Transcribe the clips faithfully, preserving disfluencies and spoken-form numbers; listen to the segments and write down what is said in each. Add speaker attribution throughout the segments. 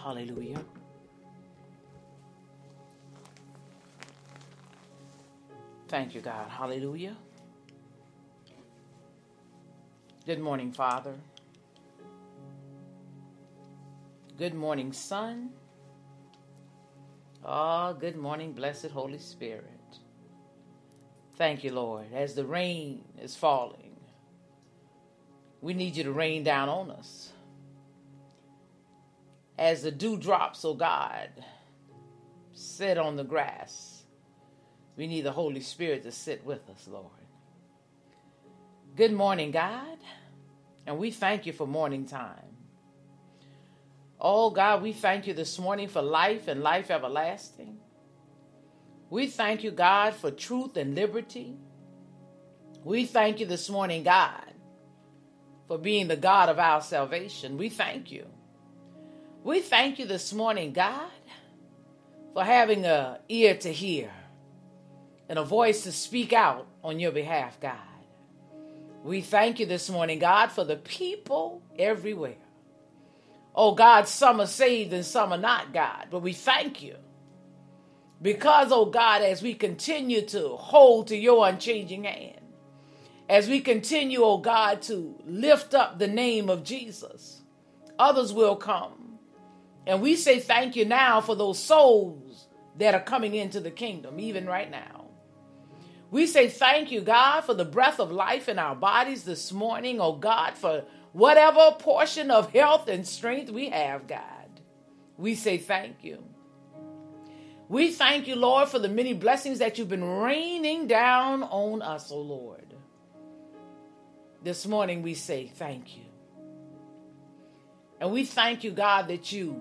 Speaker 1: Hallelujah. Thank you, God. Hallelujah. Good morning, Father. Good morning, Son. Oh, good morning, blessed Holy Spirit. Thank you, Lord. As the rain is falling, we need you to rain down on us. As the dew drops, oh God, sit on the grass, we need the Holy Spirit to sit with us, Lord. Good morning, God, and we thank you for morning time. Oh God, we thank you this morning for life and life everlasting. We thank you, God, for truth and liberty. We thank you this morning, God, for being the God of our salvation. We thank you. We thank you this morning, God, for having an ear to hear and a voice to speak out on your behalf, God. We thank you this morning, God, for the people everywhere. Oh, God, some are saved and some are not, God, but we thank you. Because, oh God, as we continue to hold to your unchanging hand, as we continue, oh God, to lift up the name of Jesus, others will come. And we say thank you now for those souls that are coming into the kingdom, even right now. We say thank you, God, for the breath of life in our bodies this morning, oh God, for whatever portion of health and strength we have, God. We say thank you. We thank you, Lord, for the many blessings that you've been raining down on us, oh Lord. This morning we say thank you. And we thank you, God, that you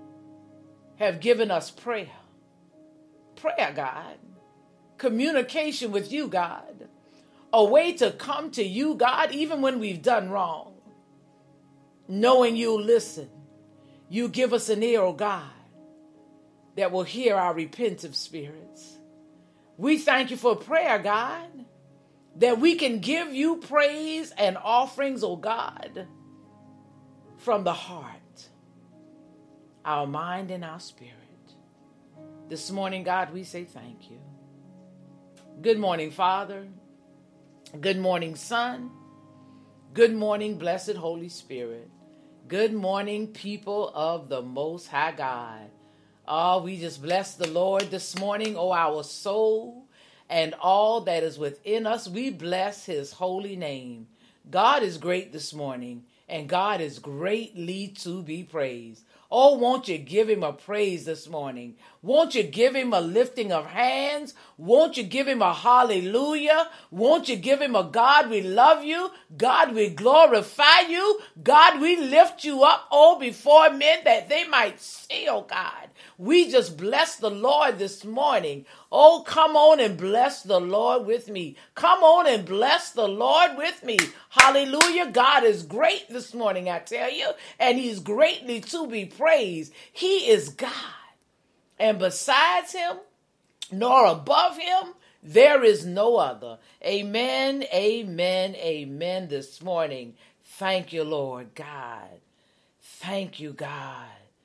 Speaker 1: have given us prayer. Prayer, God. Communication with you, God. A way to come to you, God, even when we've done wrong. Knowing you'll listen. You give us an ear, oh God, that will hear our repentant spirits. We thank you for prayer, God, that we can give you praise and offerings, oh God, from the heart, our mind, and our spirit. This morning, God, we say thank you. Good morning, Father. Good morning, Son. Good morning, blessed Holy Spirit. Good morning, people of the Most High God. Oh, we just bless the Lord this morning, oh, our soul, and all that is within us. We bless his holy name. God is great this morning, and God is greatly to be praised. Oh, won't you give him a praise this morning? Won't you give him a lifting of hands? Won't you give him a hallelujah? Won't you give him a God, we love you? God, we glorify you. God, we lift you up, oh, before men that they might see, oh God. We just bless the Lord this morning. Oh, come on and bless the Lord with me. Come on and bless the Lord with me. Hallelujah. God is great this morning, I tell you, and he's greatly to be praised. He is God. And besides him, nor above him, there is no other. Amen, amen, amen this morning. Thank you, Lord God. Thank you, God.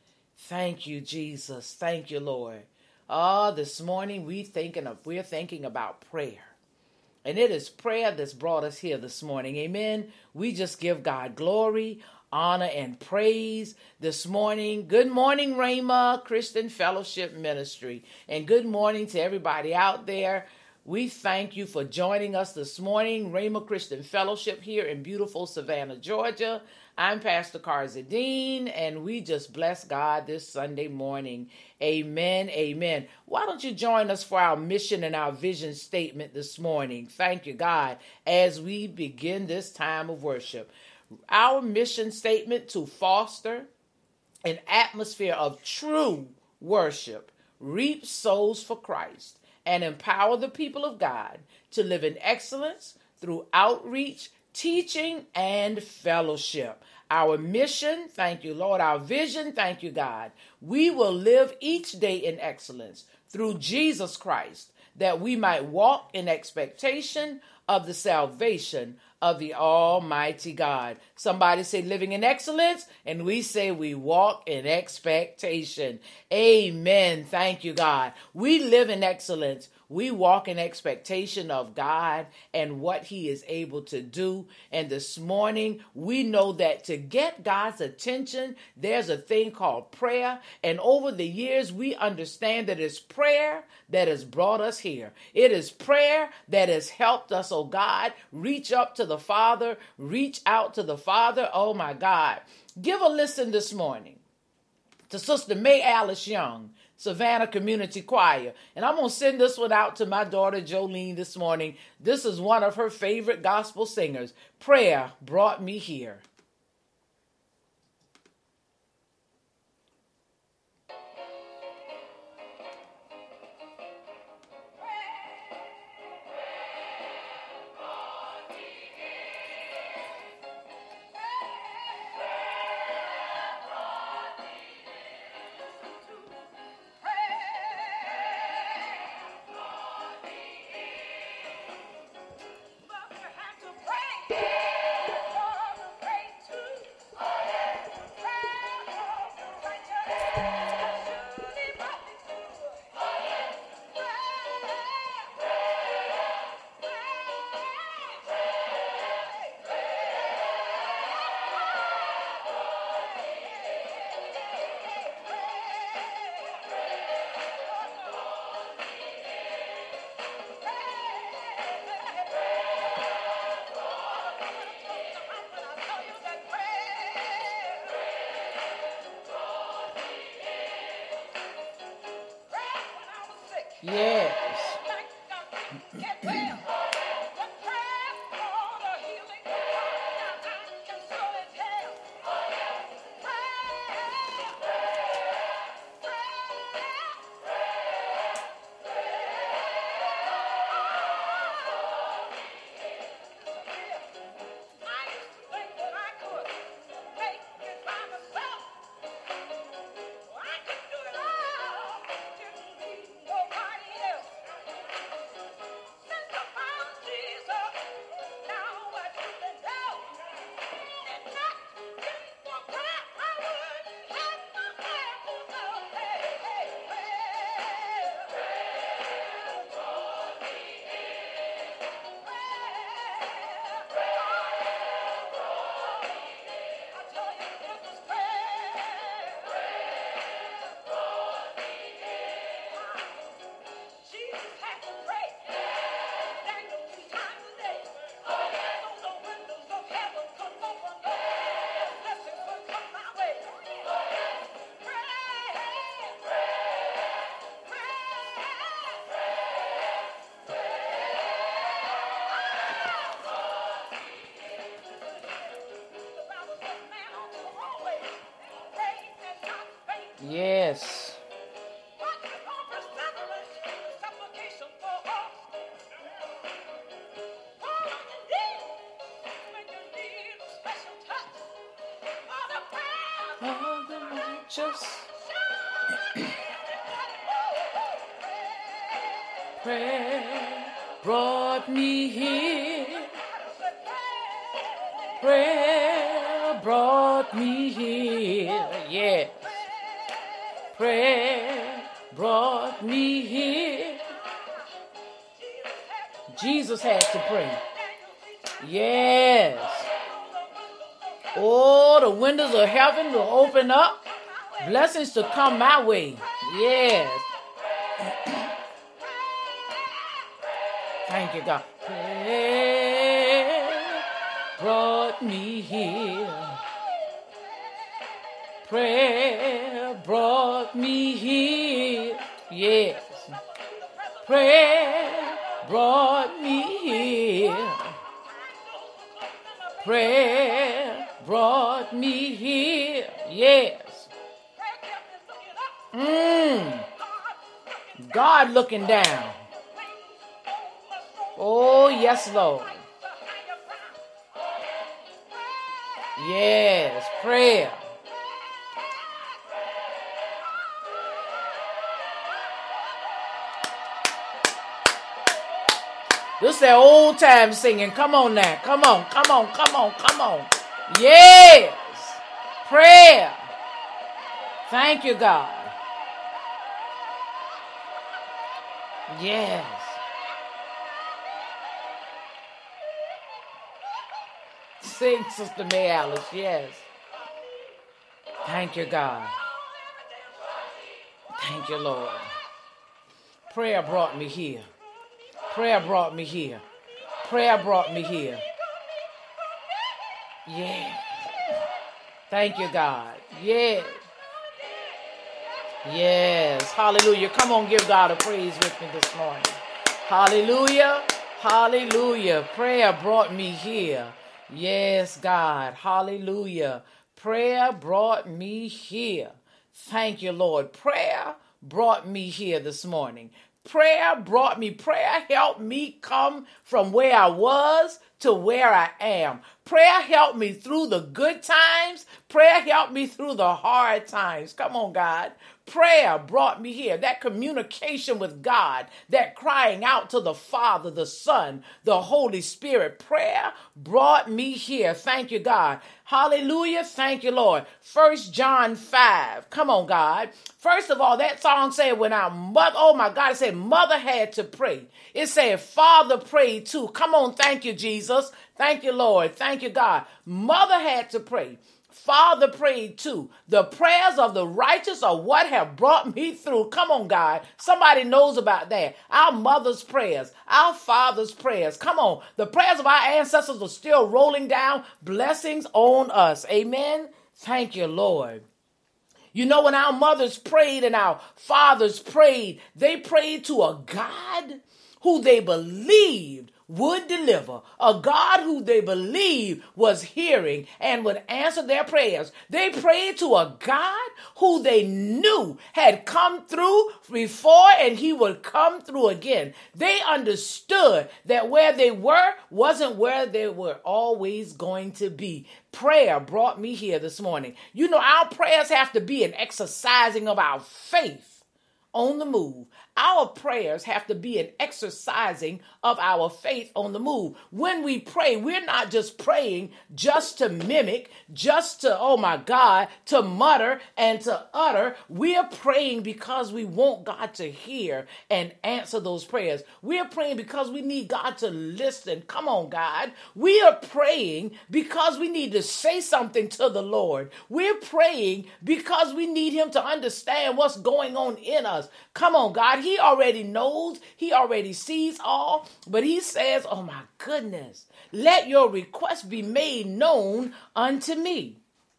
Speaker 1: Thank you, Jesus. Thank you, Lord. Oh, this morning we thinking of we're thinking about prayer. And it is prayer that's brought us here this morning. Amen. We just give God glory, honor, and praise this morning. Good morning, Rhema Christian Fellowship Ministry. And good morning to everybody out there. We thank you for joining us this morning. Rhema Christian Fellowship here in beautiful Savannah, Georgia. I'm Pastor Karzadine, and we just bless God this Sunday morning. Amen, amen. Why don't you join us for our mission and our vision statement this morning? Thank you, God, as we begin this time of worship. Our mission statement: to foster an atmosphere of true worship, reap souls for Christ, and empower the people of God to live in excellence through outreach, teaching, and fellowship. Our mission, thank you, Lord. Our vision, thank you, God. We will live each day in excellence through Jesus Christ, that we might walk in expectation of the salvation of the Almighty God. Somebody say living in excellence, and we say we walk in expectation. Amen. Thank you, God. We live in excellence. We walk in expectation of God and what he is able to do. And this morning, we know that to get God's attention, there's a thing called prayer. And over the years, we understand that it's prayer that has brought us here. It is prayer that has helped us, oh God, reach up to the Father, reach out to the Father. Oh my God. Give a listen this morning to Sister May Alice Young, Savannah Community Choir. And I'm going to send this one out to my daughter Jolene this morning. This is one of her favorite gospel singers. Prayer brought me here. Yes. Yes. All the righteous prayer brought me here. Prayer brought me here. Yes. Prayer brought me here. Jesus had to pray. Yes. Oh, the windows of heaven will open up. Blessings to come my way. Yes. Thank you, God. Prayer brought me here. Prayer brought me here. Yes. Prayer brought me here. Prayer brought me here. Yes. Mm. God looking down. Oh, yes, Lord. Yes, prayer. This is that old time singing. Come on now. Come on, come on, come on, come on. Yes. Prayer. Thank you, God. Yes. Sing, Sister May Alice. Yes. Thank you, God. Thank you, Lord. Prayer brought me here. Prayer brought me here. Prayer brought me here. Yeah. Thank you, God. Yes. Yes. Hallelujah. Come on, give God a praise with me this morning. Hallelujah. Hallelujah. Prayer brought me here. Yes, God. Hallelujah. Prayer brought me here. Thank you, Lord. Prayer brought me here this morning. Prayer brought me, prayer helped me come from where I was to where I am. Prayer helped me through the good times. Prayer helped me through the hard times. Come on, God. Prayer brought me here. That communication with God, that crying out to the Father, the Son, the Holy Spirit. Prayer brought me here. Thank you, God. Hallelujah. Thank you, Lord. First John five. Come on, God. First of all, that song said when our mother, oh my God, it said mother had to pray. It said Father prayed too. Come on. Thank you, Jesus. Thank you, Lord. Thank you, God. Mother had to pray. Father prayed too. The prayers of the righteous are what have brought me through. Come on, God. Somebody knows about that. Our mother's prayers, our father's prayers. Come on. The prayers of our ancestors are still rolling down blessings on us. Amen. Thank you, Lord. You know, when our mothers prayed and our fathers prayed, they prayed to a God who they believed would deliver, a God who they believed was hearing and would answer their prayers. They prayed to a God who they knew had come through before and he would come through again. They understood that where they were wasn't where they were always going to be. Prayer brought me here this morning. You know, our prayers have to be an exercising of our faith on the move. Our prayers have to be an exercising of our faith on the move. When we pray, we're not just praying just to mimic, just to, oh my God, to mutter and to utter. We're praying because we want God to hear and answer those prayers. We're praying because we need God to listen. Come on, God. We are praying because we need to say something to the Lord. We're praying because we need him to understand what's going on in us. Come on, God. He already knows. He already sees all. But he says, oh my goodness, let your request be made known unto me.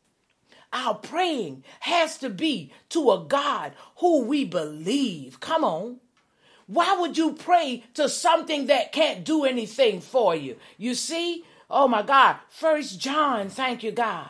Speaker 1: Our praying has to be to a God who we believe. Come on. Why would you pray to something that can't do anything for you? You see, oh my God, First John, thank you, God.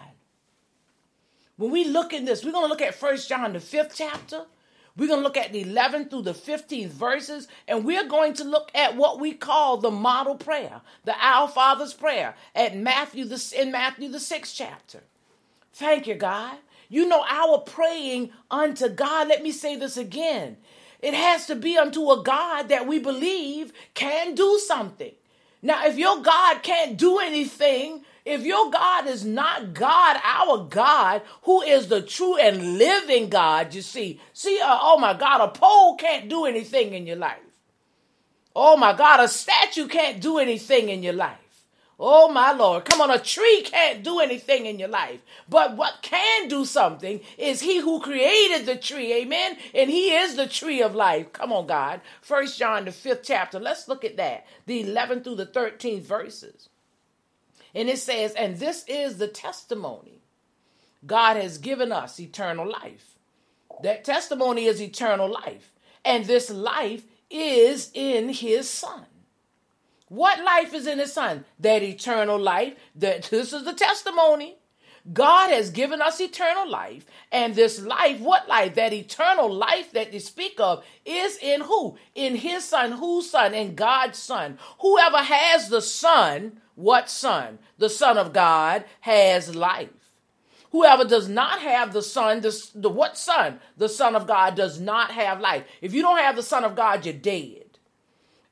Speaker 1: When we look at this, we're going to look at First John, the fifth chapter. We're going to look at the eleventh through the fifteenth verses, and we're going to look at what we call the model prayer, the Our Father's prayer at Matthew, the, in Matthew, the sixth chapter. Thank you, God. You know, our praying unto God, let me say this again. It has to be unto a God that we believe can do something. Now, if your God can't do anything, if your God is not God, our God, who is the true and living God, you see, see, uh, oh my God, a pole can't do anything in your life. Oh my God, a statue can't do anything in your life. Oh my Lord, come on, a tree can't do anything in your life. But what can do something is he who created the tree, amen? And he is the tree of life. Come on, God. First John, the fifth chapter, let's look at that. The eleventh through the thirteenth verses. And it says, and this is the testimony. God has given us eternal life. That testimony is eternal life. And this life is in his Son. What life is in his Son? That eternal life. That this is the testimony. God has given us eternal life. And this life, what life? That eternal life that they speak of is in who? In his Son. Whose Son? In God's Son. Whoever has the Son, what Son? The Son of God has life. Whoever does not have the Son, the, the what Son? The Son of God does not have life. If you don't have the Son of God, you're dead.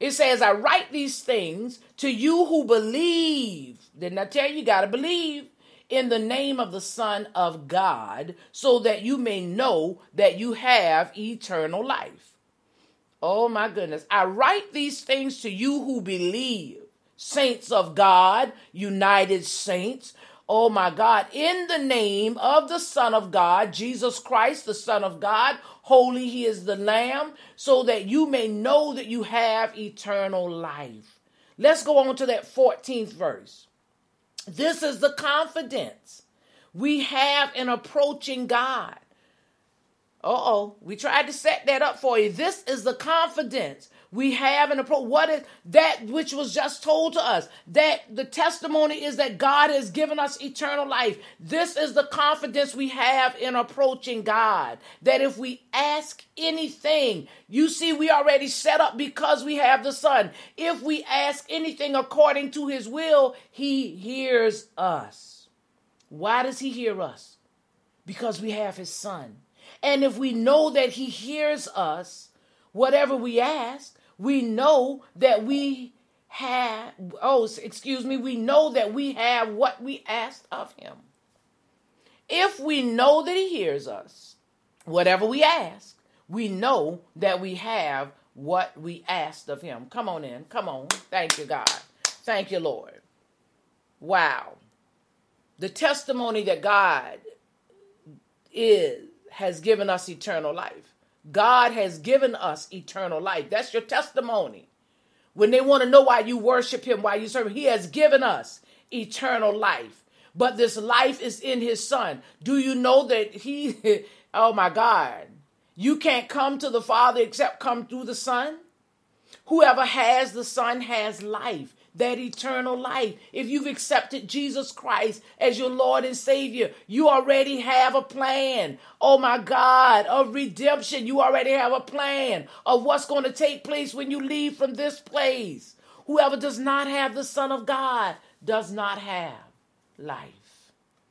Speaker 1: It says, I write these things to you who believe. Didn't I tell you, you got to believe in the name of the Son of God, so that you may know that you have eternal life. Oh my goodness. I write these things to you who believe. Saints of God, united saints. Oh my God, in the name of the Son of God, Jesus Christ, the Son of God, holy he is the Lamb, so that you may know that you have eternal life. Let's go on to that fourteenth verse. This is the confidence we have in approaching God. Uh-oh, we tried to set that up for you. This is the confidence we have in approach. What is that which was just told to us? That the testimony is that God has given us eternal life. This is the confidence we have in approaching God. That if we ask anything, you see, we already set up because we have the Son. If we ask anything according to his will, he hears us. Why does he hear us? Because we have his Son. And if we know that he hears us, whatever we ask, we know that we have, oh, excuse me, we know that we have what we asked of him. If we know that he hears us, whatever we ask, we know that we have what we asked of him. Come on in. Come on. Thank you, God. Thank you, Lord. Wow. The testimony that God is, has given us eternal life. God has given us eternal life. That's your testimony. When they want to know why you worship him, why you serve him, he has given us eternal life. But this life is in his Son. Do you know that he, oh my God, you can't come to the Father except come through the Son? Whoever has the Son has life. That eternal life. If you've accepted Jesus Christ as your Lord and Savior, you already have a plan. Oh my God, of redemption. You already have a plan of what's going to take place when you leave from this place. Whoever does not have the Son of God does not have life.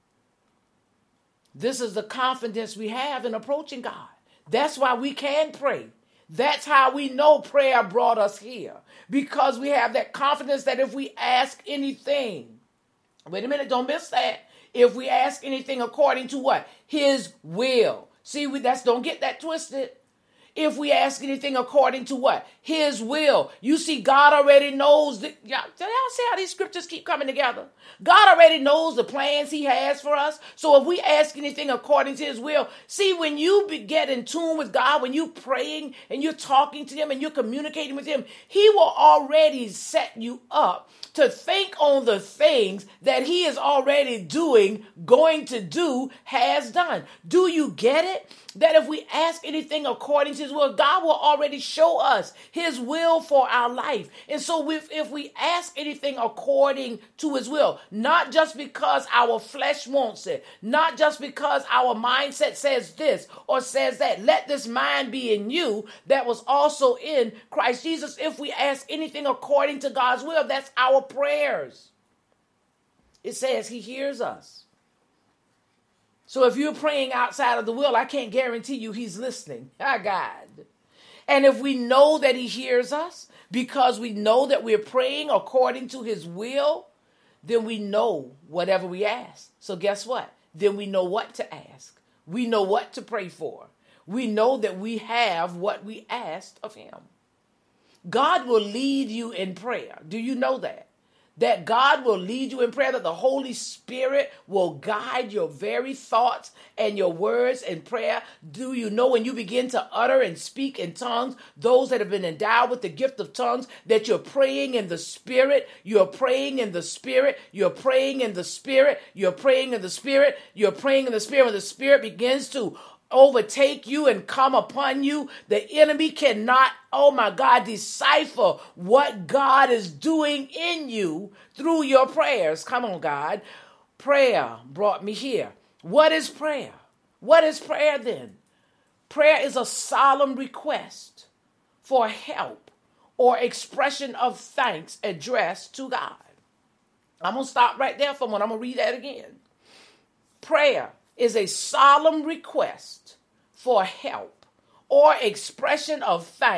Speaker 1: This is the confidence we have in approaching God. That's why we can pray. That's how we know prayer brought us here. Because we have that confidence that if we ask anything, wait a minute, don't miss that. If we ask anything according to what? His will. See, we that's don't get that twisted. If we ask anything according to what? His will. You see, God already knows that. Y'all, y'all see how these scriptures keep coming together? God already knows the plans he has for us. So if we ask anything according to his will, see, when you be, get in tune with God, when you're praying and you're talking to him and you're communicating with him, he will already set you up to think on the things that he is already doing, going to do, has done. Do you get it? That if we ask anything according to his will, God will already show us his will for our life. And so if, if we ask anything according to his will, not just because our flesh wants it, not just because our mindset says this or says that, let this mind be in you that was also in Christ Jesus. If we ask anything according to God's will, that's our prayers. It says he hears us. So if you're praying outside of the will, I can't guarantee you he's listening. Ah, God. And if we know that he hears us because we know that we're praying according to his will, then we know whatever we ask. So guess what? Then we know what to ask. We know what to pray for. We know that we have what we asked of him. God will lead you in prayer. Do you know that? That God will lead you in prayer, that the Holy Spirit will guide your very thoughts and your words in prayer. Do you know when you begin to utter and speak in tongues, those that have been endowed with the gift of tongues, that you're praying in the Spirit, you're praying in the Spirit, you're praying in the Spirit, you're praying in the Spirit, you're praying in the Spirit. When the Spirit begins to overtake you and come upon you, the enemy cannot, oh my God, decipher what God is doing in you through your prayers. Come on, God. Prayer brought me here. What is prayer? What is prayer then? Prayer is a solemn request for help or expression of thanks addressed to God. I'm going to stop right there for a moment. I'm going to read that again. Prayer is a solemn request for help or expression of thanks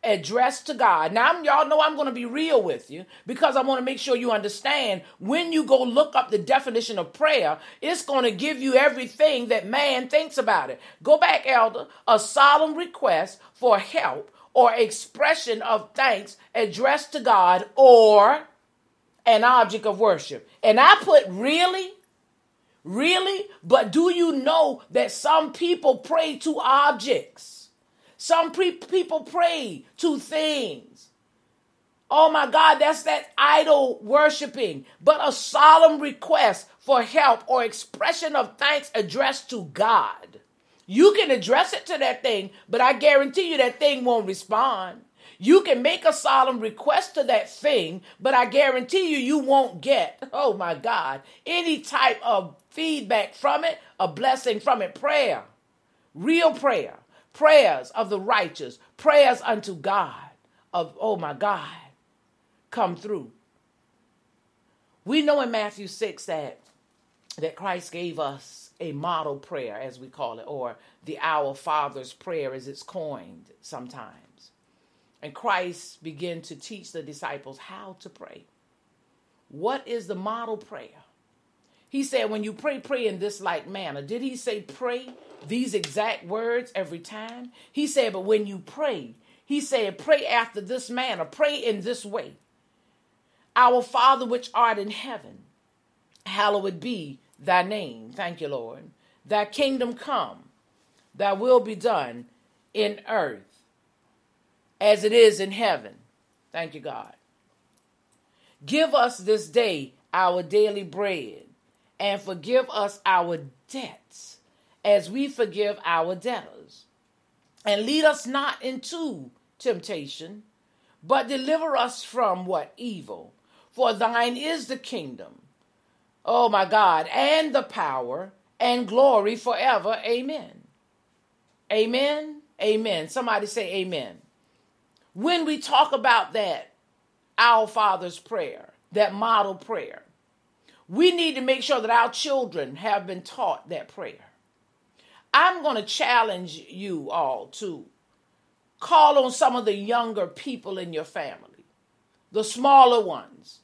Speaker 1: addressed to God. Now, I'm, y'all know I'm going to be real with you because I want to make sure you understand when you go look up the definition of prayer, it's going to give you everything that man thinks about it. Go back, elder. A solemn request for help or expression of thanks addressed to God or an object of worship. And I put really, really, but do you know that some people pray to objects? Some pre- people pray to things. Oh my God, that's that idol worshiping. But a solemn request for help or expression of thanks addressed to God. You can address it to that thing, but I guarantee you that thing won't respond. You can make a solemn request to that thing, but I guarantee you, you won't get, oh my God, any type of feedback from it, a blessing from it. Prayer, real prayer, prayers of the righteous, prayers unto God of, oh my God, come through. We know in Matthew six that, that Christ gave us a model prayer, as we call it, or the Our Father's prayer as it's coined sometimes. And Christ began to teach the disciples how to pray. What is the model prayer? He said, when you pray, pray in this like manner. Did he say pray these exact words every time? He said, but when you pray, he said, pray after this manner. Pray in this way. Our Father which art in heaven, hallowed be thy name. Thank you, Lord. Thy kingdom come, thy will be done in earth as it is in heaven. Thank you, God. Give us this day our daily bread, and forgive us our debts as we forgive our debtors. And lead us not into temptation, but deliver us from what? Evil. For thine is the kingdom, oh my God, and the power and glory forever. Amen. Amen. Amen. Somebody say amen. When we talk about that, our Father's prayer, that model prayer, we need to make sure that our children have been taught that prayer. I'm going to challenge you all to call on some of the younger people in your family, the smaller ones,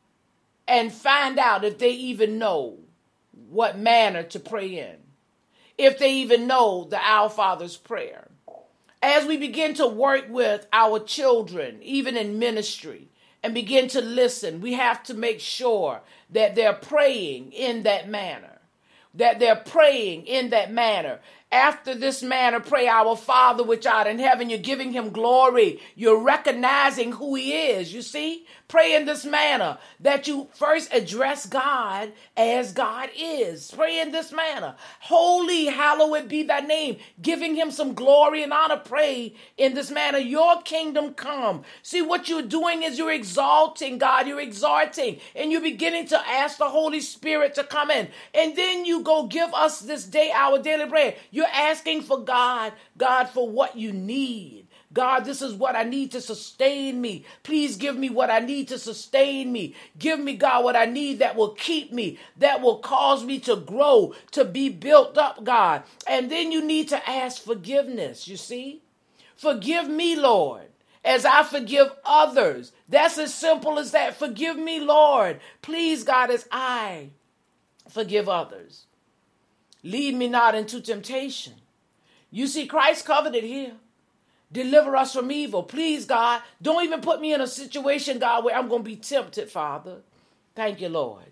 Speaker 1: and find out if they even know what manner to pray in, if they even know the Our Father's prayer. As we begin to work with our children, even in ministry, and begin to listen, we have to make sure that they're praying in that manner, that they're praying in that manner. After this manner, pray, our Father which art in heaven. You're giving him glory. You're recognizing who he is. You see, pray in this manner that you first address God as God is. Pray in this manner. Holy, hallowed be thy name. Giving him some glory and honor. Pray in this manner. Your kingdom come. See, what you're doing is you're exalting God. You're exalting. And you're beginning to ask the Holy Spirit to come in. And then you go give us this day our daily bread. You're asking for God, God, for what you need. God, this is what I need to sustain me. Please give me what I need to sustain me. Give me, God, what I need that will keep me, that will cause me to grow, to be built up, God. And then you need to ask forgiveness, you see. Forgive me, Lord, as I forgive others. That's as simple as that. Forgive me, Lord. Please, God, as I forgive others. Lead me not into temptation. You see, Christ covered it here. Deliver us from evil. Please, God, don't even put me in a situation, God, where I'm going to be tempted, Father. Thank you, Lord.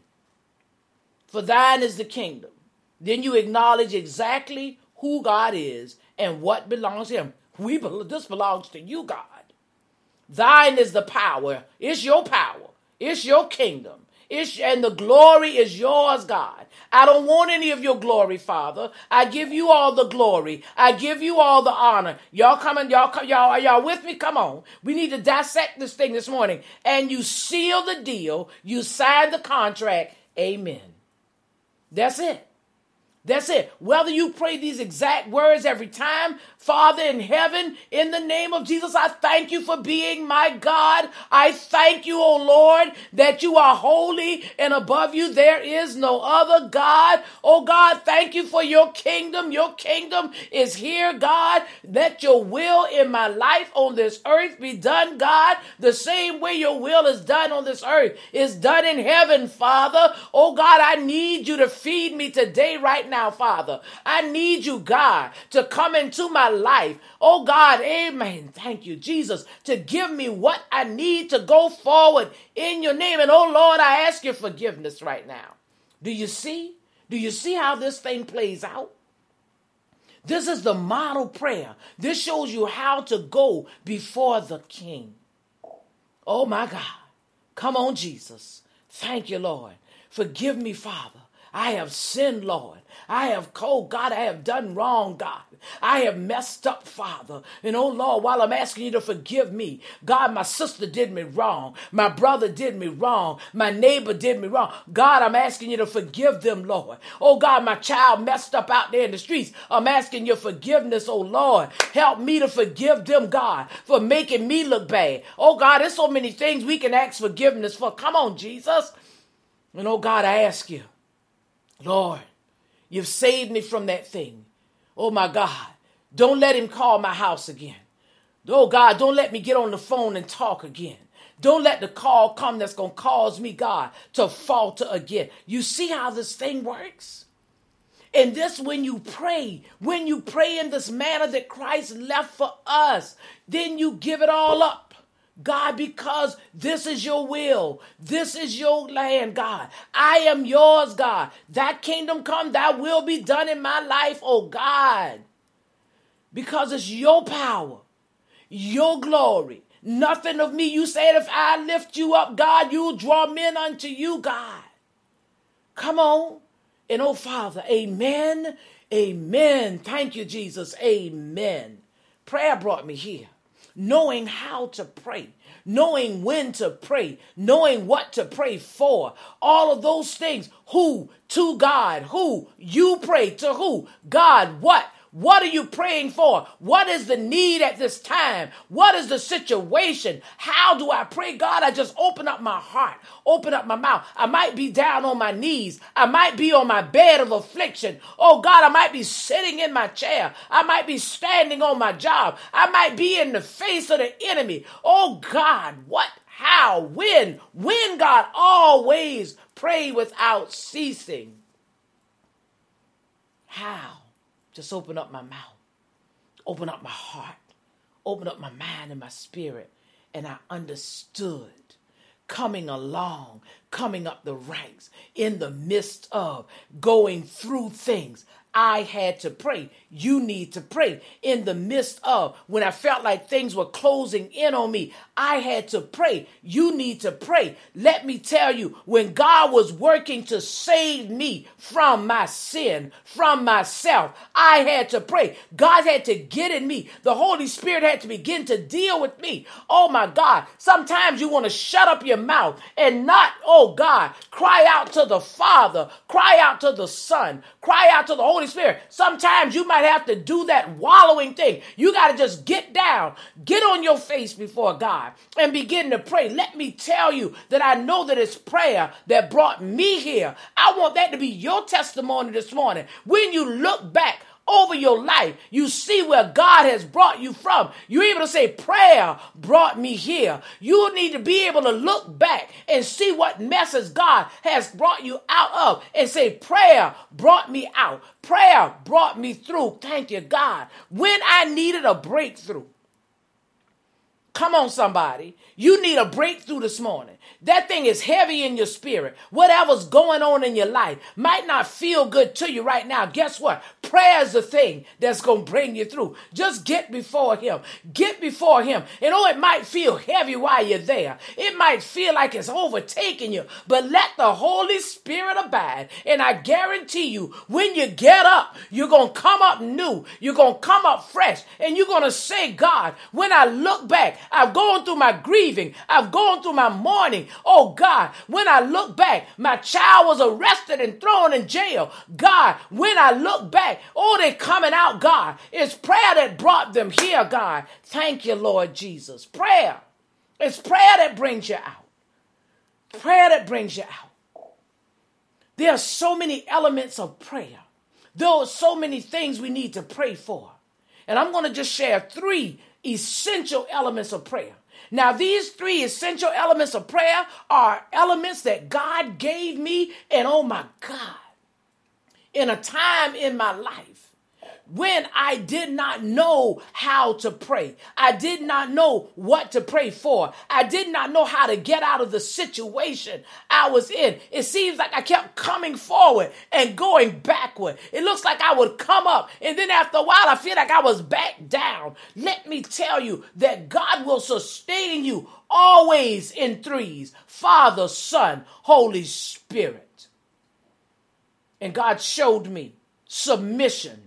Speaker 1: For thine is the kingdom. Then you acknowledge exactly who God is and what belongs to him. We, this belongs to you, God. Thine is the power. It's your power. It's your kingdom. It's, and the glory is yours, God. I don't want any of your glory, Father. I give you all the glory. I give you all the honor. Y'all coming, y'all come, y'all, are y'all with me? Come on. We need to dissect this thing this morning. And you seal the deal. You sign the contract. Amen. That's it. That's it. Whether you pray these exact words every time, Father in heaven, in the name of Jesus, I thank you for being my God. I thank you, O Lord, that you are holy and above you there is no other God. Oh God, thank you for your kingdom. Your kingdom is here, God. Let your will in my life on this earth be done, God. The same way your will is done on this earth is done in heaven, Father. Oh God, I need you to feed me today, right now. Now, Father, I need you, God, to come into my life. Oh, God, amen. Thank you, Jesus, to give me what I need to go forward in your name. And, oh, Lord, I ask your forgiveness right now. Do you see? Do you see how this thing plays out? This is the model prayer. This shows you how to go before the King. Oh, my God. Come on, Jesus. Thank you, Lord. Forgive me, Father. I have sinned, Lord. I have, oh God, I have done wrong, God. I have messed up, Father. And oh Lord, while I'm asking you to forgive me, God, my sister did me wrong. My brother did me wrong. My neighbor did me wrong. God, I'm asking you to forgive them, Lord. Oh God, my child messed up out there in the streets. I'm asking your forgiveness, oh Lord. Help me to forgive them, God, for making me look bad. Oh God, there's so many things we can ask forgiveness for. Come on, Jesus. And oh God, I ask you, Lord, you've saved me from that thing. Oh, my God, don't let him call my house again. Oh, God, don't let me get on the phone and talk again. Don't let the call come that's going to cause me, God, to falter again. You see how this thing works? And this, when you pray, when you pray in this manner that Christ left for us, then you give it all up. God, because this is your will. This is your land, God. I am yours, God. That kingdom come, that will be done in my life, oh God. Because it's your power, your glory, nothing of me. You said if I lift you up, God, you'll draw men unto you, God. Come on. And oh, Father, amen, amen. Thank you, Jesus, amen. Prayer brought me here. Knowing how to pray, knowing when to pray, knowing what to pray for, all of those things. Who? To God. Who? You pray to who? God. What? What are you praying for? What is the need at this time? What is the situation? How do I pray? God, I just open up my heart, open up my mouth. I might be down on my knees. I might be on my bed of affliction. Oh God, I might be sitting in my chair. I might be standing on my job. I might be in the face of the enemy. Oh God, what? How? When? When, God? Always pray without ceasing. How? Just open up my mouth, open up my heart, open up my mind and my spirit. And I understood coming along, coming up the ranks, in the midst of going through things. I had to pray. You need to pray. In the midst of when I felt like things were closing in on me, I had to pray. You need to pray. Let me tell you, when God was working to save me from my sin, from myself, I had to pray. God had to get in me. The Holy Spirit had to begin to deal with me. Oh my God. Sometimes you want to shut up your mouth and not, oh God, cry out to the Father, cry out to the Son, cry out to the Holy Spirit. Sometimes you might have to do that wallowing thing. You got to just get down, get on your face before God and begin to pray. Let me tell you that I know that it's prayer that brought me here. I want that to be your testimony this morning. When you look back over your life, you see where God has brought you from. You're able to say, prayer brought me here. You need to be able to look back and see what messes God has brought you out of and say, prayer brought me out. Prayer brought me through. Thank you, God. When I needed a breakthrough. Come on, somebody. You need a breakthrough this morning. That thing is heavy in your spirit. Whatever's going on in your life might not feel good to you right now. Guess what? Prayer is the thing that's going to bring you through. Just get before him. Get before him. And oh, it might feel heavy while you're there. It might feel like it's overtaking you. But let the Holy Spirit abide. And I guarantee you, when you get up, you're going to come up new. You're going to come up fresh. And you're going to say, God, when I look back, I've gone through my grieving. I've gone through my mourning. Oh God, when I look back, my child was arrested and thrown in jail. God, when I look back, oh, they're coming out, God. It's prayer that brought them here, God. Thank you, Lord Jesus. Prayer. It's prayer that brings you out. Prayer that brings you out. There are so many elements of prayer. There are so many things we need to pray for. And I'm going to just share three essential elements of prayer. Now, these three essential elements of prayer are elements that God gave me. And oh my God, in a time in my life when I did not know how to pray, I did not know what to pray for, I did not know how to get out of the situation I was in. It seems like I kept coming forward and going backward. It looks like I would come up, and then after a while, I feel like I was back down. Let me tell you that God will sustain you always in threes: Father, Son, Holy Spirit. And God showed me submission,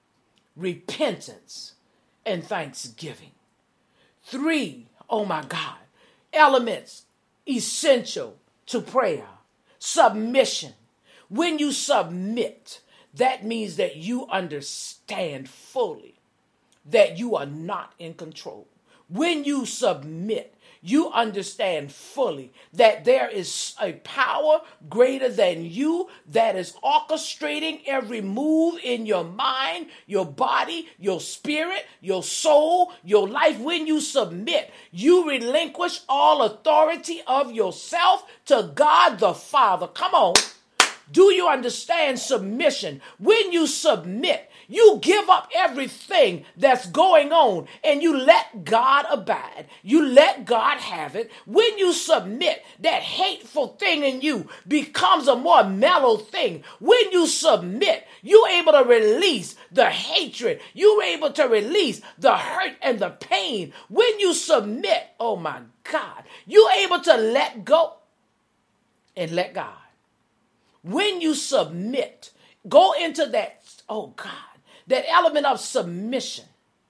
Speaker 1: repentance, and thanksgiving. Three, oh my God, elements essential to prayer. Submission. When you submit, that means that you understand fully that you are not in control. When you submit, you understand fully that there is a power greater than you that is orchestrating every move in your mind, your body, your spirit, your soul, your life. When you submit, you relinquish all authority of yourself to God the Father. Come on. Do you understand submission? When you submit, you give up everything that's going on and you let God abide. You let God have it. When you submit, that hateful thing in you becomes a more mellow thing. When you submit, you're able to release the hatred. You're able to release the hurt and the pain. When you submit, oh my God, you're able to let go and let God. When you submit, go into that, oh God, that element of submission.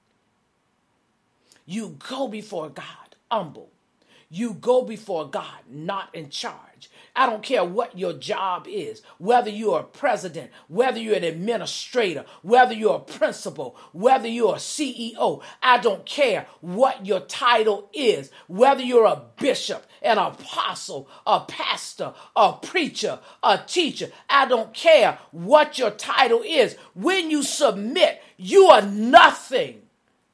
Speaker 1: You go before God humble. You go before God not in charge. I don't care what your job is, whether you're a president, whether you're an administrator, whether you're a principal, whether you're a C E O. I don't care what your title is, whether you're a bishop, an apostle, a pastor, a preacher, a teacher. I don't care what your title is. When you submit, you are nothing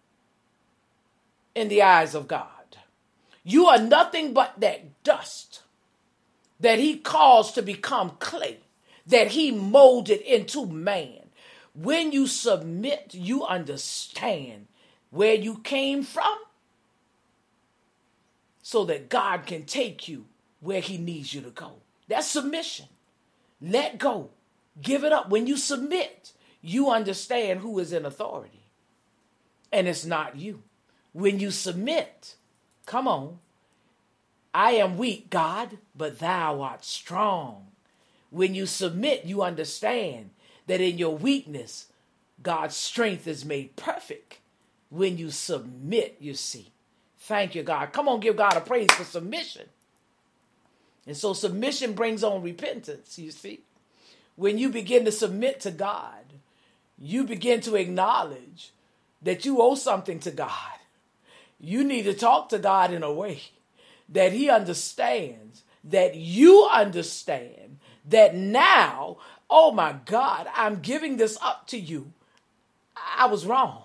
Speaker 1: in the eyes of God. You are nothing but that dust that he caused to become clay, that he molded into man. When you submit, you understand where you came from so that God can take you where he needs you to go. That's submission. Let go. Give it up. When you submit, you understand who is in authority. And it's not you. When you submit, come on. I am weak, God, but thou art strong. When you submit, you understand that in your weakness, God's strength is made perfect. When you submit, you see. Thank you, God. Come on, give God a praise for submission. And so submission brings on repentance, you see. When you begin to submit to God, you begin to acknowledge that you owe something to God. You need to talk to God in a way that he understands, that you understand, that now, oh my God, I'm giving this up to you. I was wrong.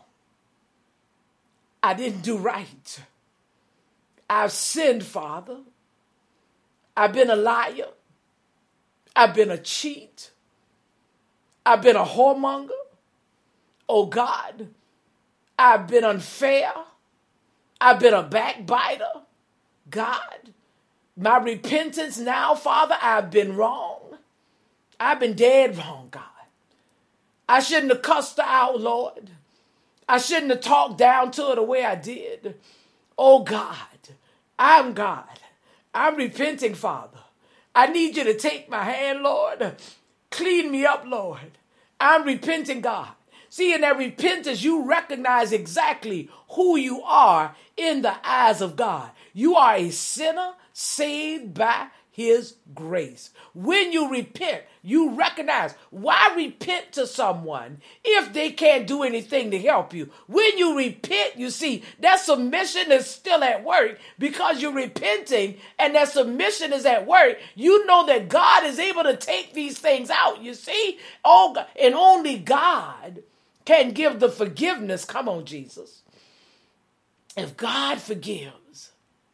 Speaker 1: I didn't do right. I've sinned, Father. I've been a liar. I've been a cheat. I've been a whoremonger. Oh God, I've been unfair. I've been a backbiter. God, my repentance now, Father, I've been wrong. I've been dead wrong, God. I shouldn't have cussed her out, Lord. I shouldn't have talked down to her the way I did. Oh, God, I'm God. I'm repenting, Father. I need you to take my hand, Lord. Clean me up, Lord. I'm repenting, God. See, in that repentance, you recognize exactly who you are in the eyes of God. You are a sinner saved by his grace. When you repent, you recognize, why repent to someone if they can't do anything to help you? When you repent, you see, that submission is still at work because you're repenting and that submission is at work. You know that God is able to take these things out, you see? Oh, God, and only God can give the forgiveness. Come on, Jesus. If God forgives,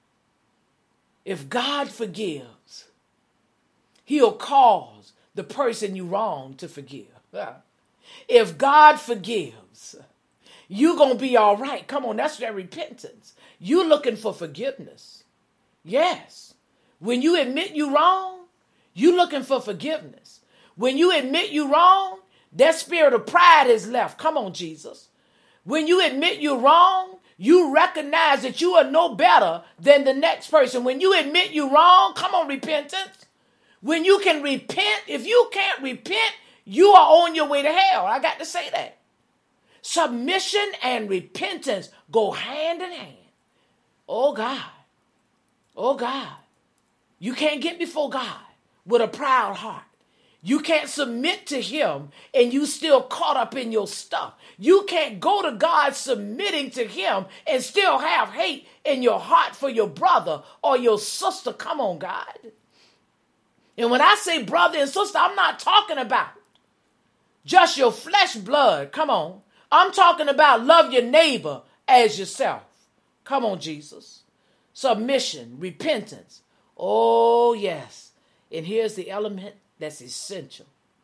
Speaker 1: if God forgives, he'll cause the person you wrong to forgive. If God forgives, you're going to be all right. Come on, that's that repentance. You're looking for forgiveness. Yes. When you admit you wrong, you're looking for forgiveness. When you admit you wrong, that spirit of pride is left. Come on, Jesus. When you admit you're wrong, you recognize that you are no better than the next person. When you admit you're wrong, come on, repentance. When you can repent, if you can't repent, you are on your way to hell. I got to say that. Submission and repentance go hand in hand. Oh, God. Oh, God. You can't get before God with a proud heart. You can't submit to him and you still caught up in your stuff. You can't go to God submitting to him and still have hate in your heart for your brother or your sister. Come on, God. And when I say brother and sister, I'm not talking about just your flesh blood. Come on. I'm talking about love your neighbor as yourself. Come on, Jesus. Submission, repentance. Oh, yes. And here's the element that's essential.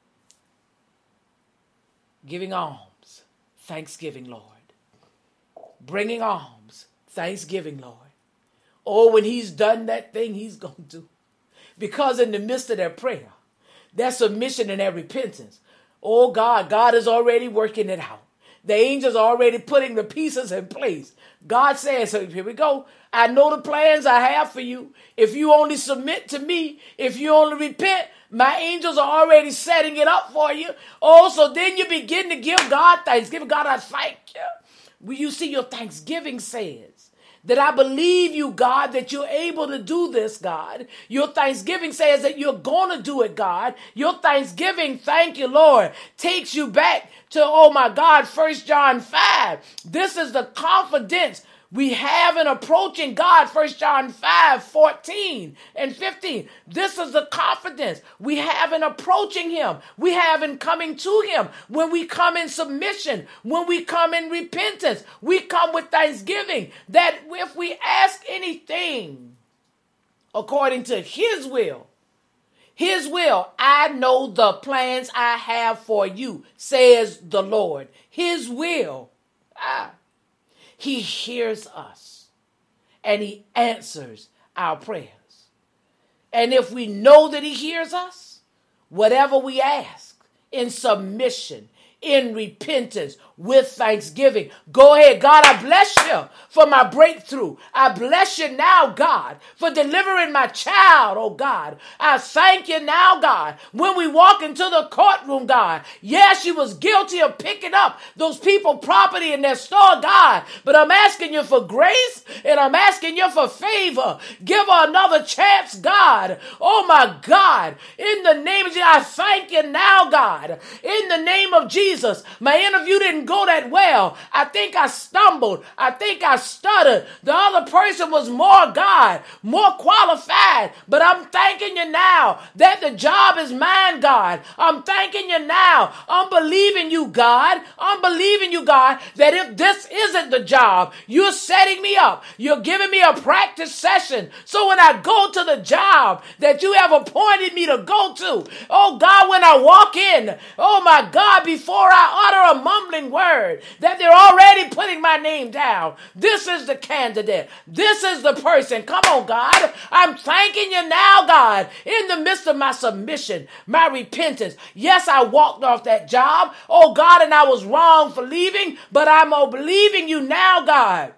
Speaker 1: Giving alms, thanksgiving, Lord. Bringing alms, thanksgiving, Lord. Oh, when he's done that thing he's going to do. Because in the midst of that prayer, that submission and that repentance, oh God, God is already working it out. The angels are already putting the pieces in place. God says, so here we go. I know the plans I have for you. If you only submit to me, if you only repent, my angels are already setting it up for you. Oh, so then you begin to give God thanks. Give God, I thank you. Will you see your thanksgiving says that I believe you, God, that you're able to do this, God. Your thanksgiving says that you're going to do it, God. Your thanksgiving, thank you, Lord, takes you back to, oh my God, First John five. This is the confidence we have in approaching God, First John five, fourteen and fifteen. This is the confidence we have in approaching him. We have in coming to him. When we come in submission, when we come in repentance, we come with thanksgiving that if we ask anything according to his will, his will, I know the plans I have for you, says the Lord. His will, ah. He hears us and he answers our prayers. And if we know that he hears us, whatever we ask in submission, in repentance, with thanksgiving, go ahead. God, I bless you for my breakthrough. I bless you now, God, for delivering my child, oh God. I thank you now, God, when we walk into the courtroom, God. Yes, she was guilty of picking up those people property in their store, God, but I'm asking you for grace and I'm asking you for favor. Give her another chance, God. Oh my God, in the name of Jesus, I thank you now, God, in the name of Jesus. My interview didn't go that well. I think I stumbled. I think I stuttered. The other person was more, God, more qualified. But I'm thanking you now that the job is mine, God. I'm thanking you now. I'm believing you, God. I'm believing you, God, that if this isn't the job, you're setting me up. You're giving me a practice session. So when I go to the job that you have appointed me to go to, oh God, when I walk in, oh my God, before I utter a mumbling word, that they're already putting my name down. This is the candidate. This is the person. Come on, God. I'm thanking you now, God, in the midst of my submission, my repentance. Yes, I walked off that job. Oh, God, and I was wrong for leaving, but I'm believing you now, God,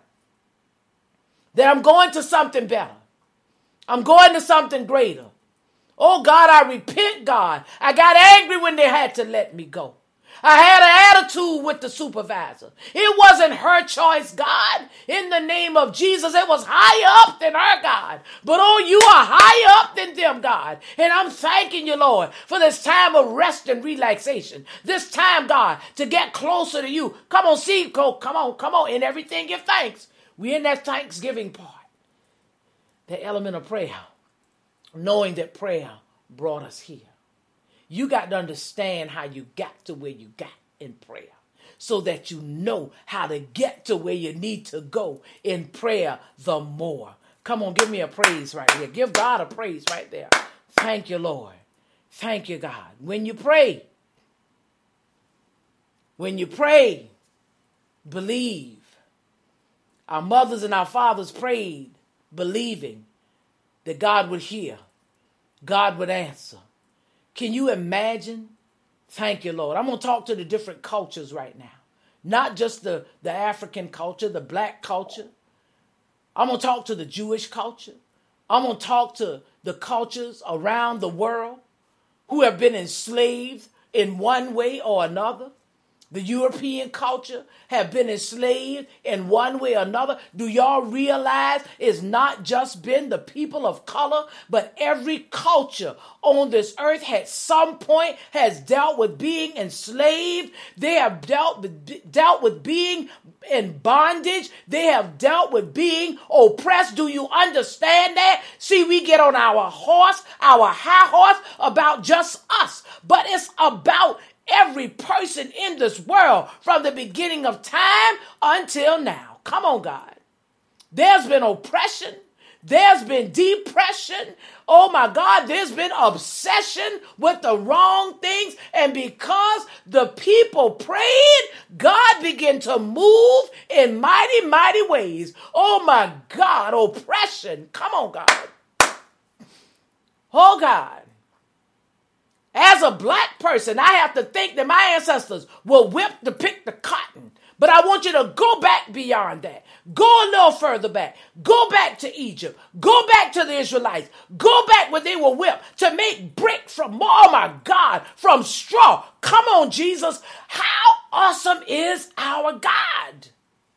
Speaker 1: that I'm going to something better. I'm going to something greater. Oh, God, I repent, God. I got angry when they had to let me go. I had an attitude with the supervisor. It wasn't her choice, God. In the name of Jesus, it was higher up than her, God. But oh, you are higher up than them, God. And I'm thanking you, Lord, for this time of rest and relaxation. This time, God, to get closer to you. Come on, see, go, come on, come on. In everything, give thanks. We're in that Thanksgiving part. The element of prayer. Knowing that prayer brought us here. You got to understand how you got to where you got in prayer so that you know how to get to where you need to go in prayer the more. Come on, give me a praise right here. Give God a praise right there. Thank you, Lord. Thank you, God. When you pray, when you pray, believe. Our mothers and our fathers prayed, believing that God would hear, God would answer. Can you imagine? Thank you, Lord. I'm going to talk to the different cultures right now. Not just the, the African culture, the black culture. I'm going to talk to the Jewish culture. I'm going to talk to the cultures around the world who have been enslaved in one way or another. The European culture have been enslaved in one way or another. Do y'all realize it's not just been the people of color, but every culture on this earth at some point has dealt with being enslaved. They have dealt with, dealt with being in bondage. They have dealt with being oppressed. Do you understand that? See, we get on our horse, our high horse about just us, but it's about every person in this world from the beginning of time until now. Come on, God. There's been oppression. There's been depression. Oh my God, there's been obsession with the wrong things. And because the people prayed, God began to move in mighty, mighty ways. Oh my God, oppression. Come on, God. Oh God. As a black person, I have to think that my ancestors were whipped to pick the cotton. But I want you to go back beyond that. Go a little further back. Go back to Egypt. Go back to the Israelites. Go back where they were whipped to make brick from, oh my God, from straw. Come on, Jesus. How awesome is our God?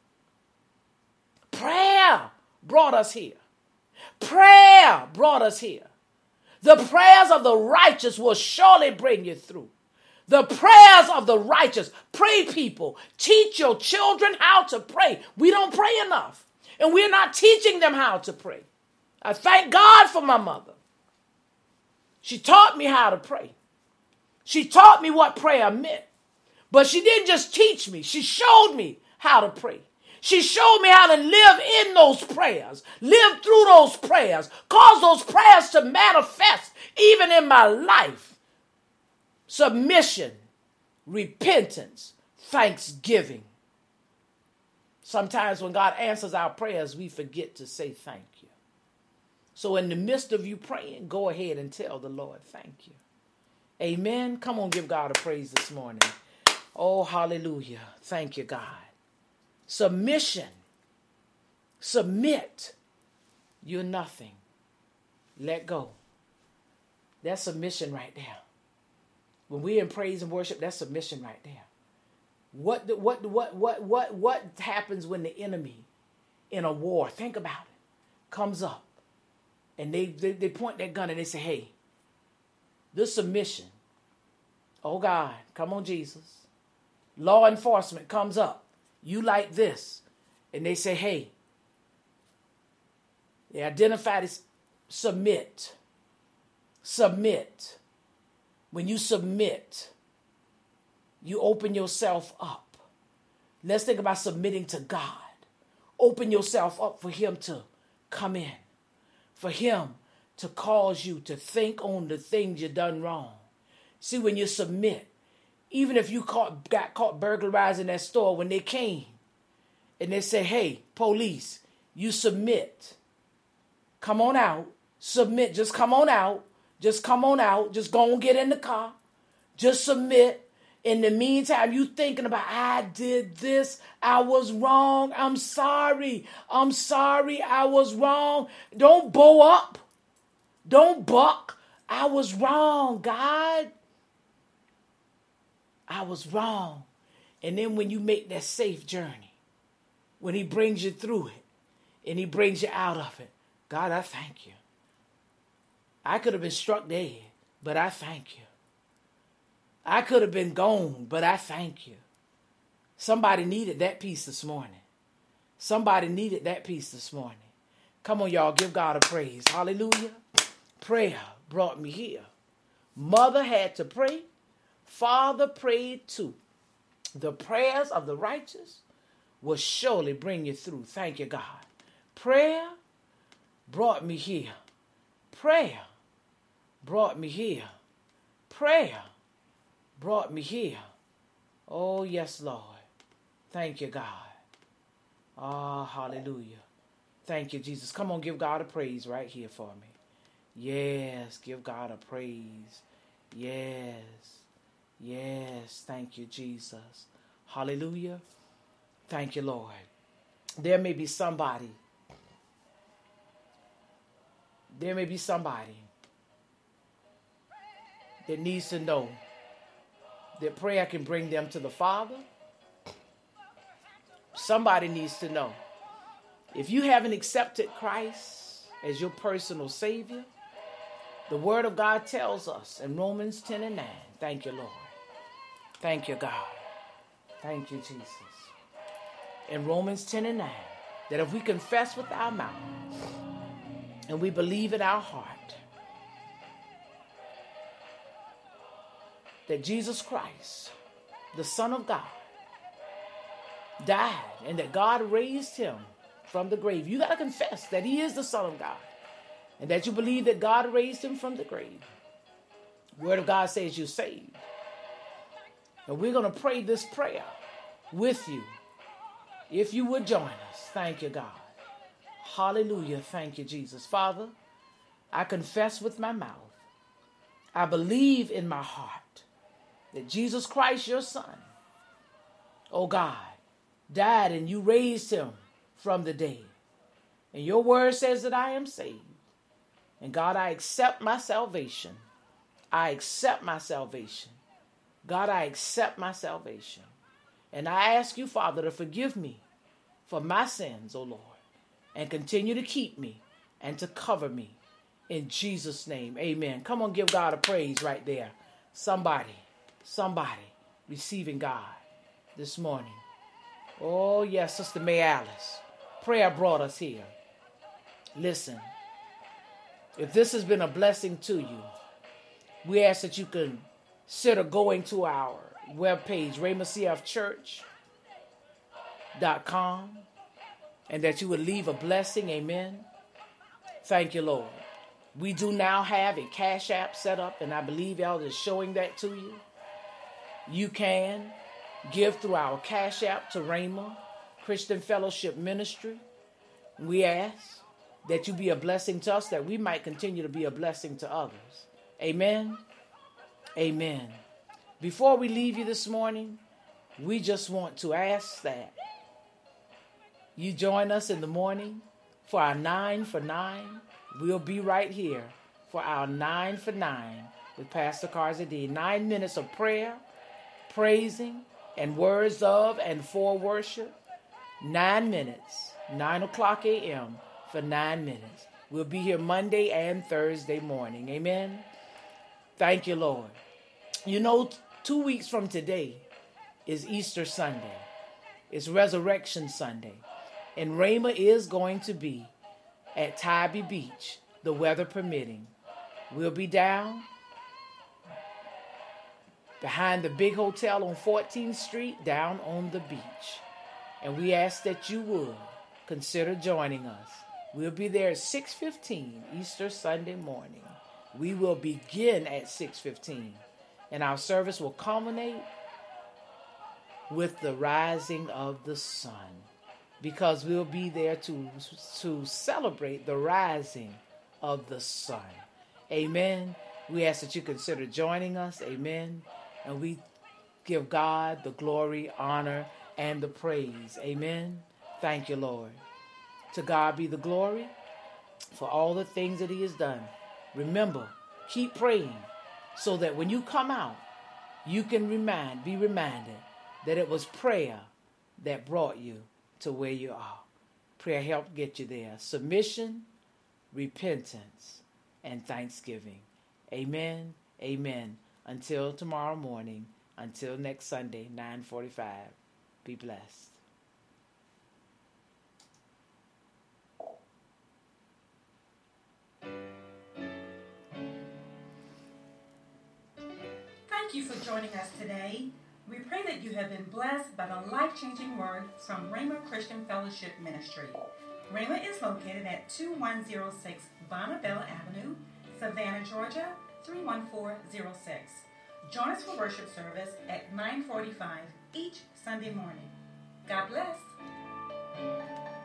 Speaker 1: Prayer brought us here. Prayer brought us here. The prayers of the righteous will surely bring you through. The prayers of the righteous. Pray, people. Teach your children how to pray. We don't pray enough. And we're not teaching them how to pray. I thank God for my mother. She taught me how to pray. She taught me what prayer meant. But she didn't just teach me. She showed me how to pray. She showed me how to live in those prayers, live through those prayers, cause those prayers to manifest even in my life. Submission, repentance, thanksgiving. Sometimes when God answers our prayers, we forget to say thank you. So in the midst of you praying, go ahead and tell the Lord thank you. Amen. Come on, give God a praise this morning. Oh, hallelujah. Thank you, God. Submission. Submit. You're nothing. Let go. That's submission right there. When we're in praise and worship, that's submission right there. What what what what what what happens when the enemy in a war, think about it, comes up and they, they, they point that gun and they say, hey, this submission, oh God, come on, Jesus. Law enforcement comes up. You like this. And they say, hey, they identify as submit. Submit. When you submit, you open yourself up. Let's think about submitting to God. Open yourself up for him to come in. For him to cause you to think on the things you've done wrong. See, when you submit, even if you caught, got caught burglarizing that store, when they came and they said, hey, police, you submit. Come on out. Submit. Just come on out. Just come on out. Just go and get in the car. Just submit. In the meantime, you thinking about, I did this. I was wrong. I'm sorry. I'm sorry. I was wrong. Don't bow up. Don't buck. I was wrong, God. I was wrong. And then when you make that safe journey, when he brings you through it and he brings you out of it, God, I thank you. I could have been struck dead, but I thank you. I could have been gone, but I thank you. Somebody needed that peace this morning. Somebody needed that peace this morning. Come on, y'all, give God a praise. Hallelujah. Prayer brought me here. Mother had to pray. Father prayed too. The prayers of the righteous will surely bring you through. Thank you, God. Prayer brought me here. Prayer brought me here. Prayer brought me here. Oh, yes, Lord. Thank you, God. Ah, oh, hallelujah. Thank you, Jesus. Come on, give God a praise right here for me. Yes, give God a praise. Yes. Yes, thank you, Jesus. Hallelujah. Thank you, Lord. There may be somebody. There may be somebody that needs to know that prayer can bring them to the Father. Somebody needs to know. If you haven't accepted Christ as your personal Savior, the Word of God tells us in Romans ten and nine. Thank you, Lord. Thank you, God. Thank you, Jesus. In Romans ten and nine, that if we confess with our mouth and we believe in our heart that Jesus Christ, the Son of God, died and that God raised him from the grave. You got to confess that he is the Son of God and that you believe that God raised him from the grave. The Word of God says you're saved. And we're going to pray this prayer with you. If you would join us. Thank you, God. Hallelujah. Thank you, Jesus. Father, I confess with my mouth. I believe in my heart that Jesus Christ, your Son, oh God, died and you raised him from the dead. And your word says that I am saved. And God, I accept my salvation. I accept my salvation. God, I accept my salvation. And I ask you, Father, to forgive me for my sins, O Lord, and continue to keep me and to cover me. In Jesus' name, amen. Come on, give God a praise right there. Somebody, somebody receiving God this morning. Oh, yes, Sister May Alice. Prayer brought us here. Listen, if this has been a blessing to you, we ask that you consider going to our webpage, rhema c f church dot com, and that you would leave a blessing. Amen. Thank you, Lord. We do now have a Cash App set up, and I believe y'all is showing that to you. You can give through our Cash App to Rhema Christian Fellowship Ministry. We ask that you be a blessing to us, that we might continue to be a blessing to others. Amen. Amen. Before we leave you this morning, we just want to ask that you join us in the morning for our nine for nine. We'll be right here for our nine for nine with Pastor Carzadine. Nine minutes of prayer, praising, and words of and for worship. Nine minutes, nine o'clock a.m. for nine minutes. We'll be here Monday and Thursday morning. Amen. Thank you, Lord. You know, two weeks from today is Easter Sunday. It's Resurrection Sunday. And Rhema is going to be at Tybee Beach, the weather permitting. We'll be down behind the big hotel on fourteenth street, down on the beach. And we ask that you would consider joining us. We'll be there at six fifteen Easter Sunday morning. We will begin at six fifteen. And our service will culminate with the rising of the sun, because we'll be there to, to celebrate the rising of the sun. Amen. We ask that you consider joining us. Amen. And we give God the glory, honor, and the praise. Amen. Thank you, Lord. To God be the glory for all the things that he has done. Remember, keep praying so that when you come out, you can remind, be reminded that it was prayer that brought you to where you are. Prayer helped get you there. Submission, repentance, and thanksgiving. Amen. Amen. Until tomorrow morning, until next Sunday, nine forty-five. Be blessed.
Speaker 2: Thank you for joining us today. We pray that you have been blessed by the life-changing word from Rhema Christian Fellowship Ministry. Rhema is located at two one zero six Bonnabella Avenue, Savannah, Georgia, three one four zero six. Join us for worship service at nine forty-five each Sunday morning. God bless.